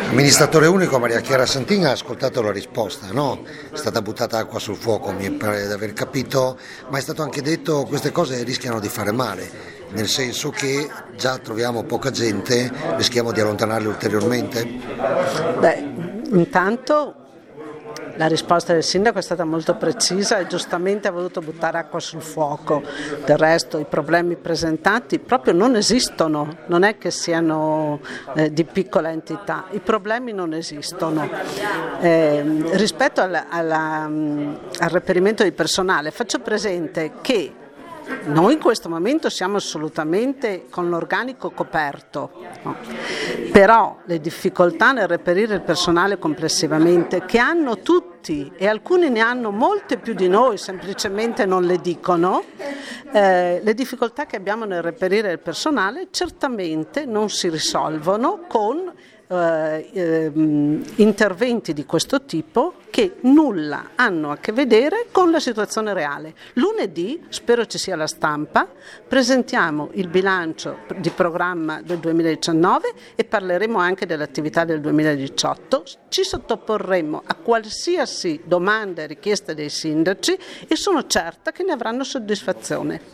Amministratore unico Maria Chiara Santin ha ascoltato la risposta, no? È stata buttata acqua sul fuoco, mi pare di aver capito, ma è stato anche detto che queste cose rischiano di fare male, nel senso che già troviamo poca gente, rischiamo di allontanarli ulteriormente? Intanto la risposta del sindaco è stata molto precisa e giustamente ha voluto buttare acqua sul fuoco. Del resto i problemi presentati proprio non esistono, non è che siano di piccola entità, i problemi non esistono. Rispetto al reperimento di personale faccio presente che noi in questo momento siamo assolutamente con l'organico coperto, no? Però le difficoltà nel reperire il personale complessivamente, che hanno tutti e alcuni ne hanno molte più di noi, semplicemente non le dicono, le difficoltà che abbiamo nel reperire il personale certamente non si risolvono con interventi di questo tipo che nulla hanno a che vedere con la situazione reale. Lunedì, spero ci sia la stampa, presentiamo il bilancio di programma del 2019 e parleremo anche dell'attività del 2018, ci sottoporremo a qualsiasi domanda e richiesta dei sindaci e sono certa che ne avranno soddisfazione.